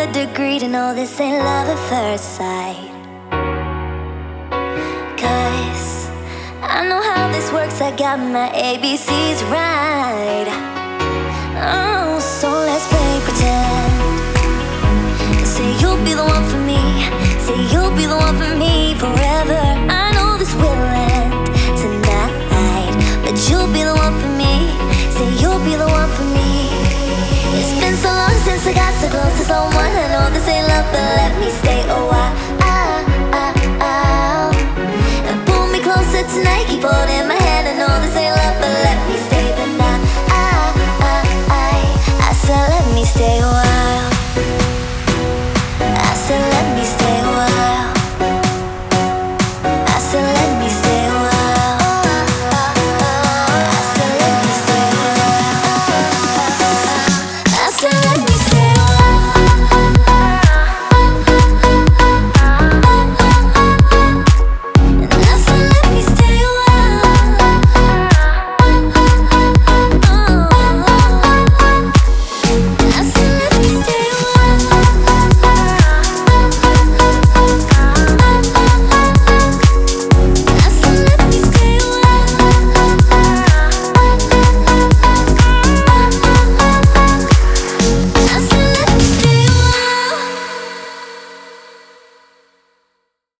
degree to know this ain't love at first sight. 'Cause I know how this works, I got my ABCs right. Oh, so let's play pretend. Say you'll be the one for me, say you'll be the one for me forever. I know this will end tonight, but you'll be the one for me, say you'll be the one for me. It's been so long since I got so close to so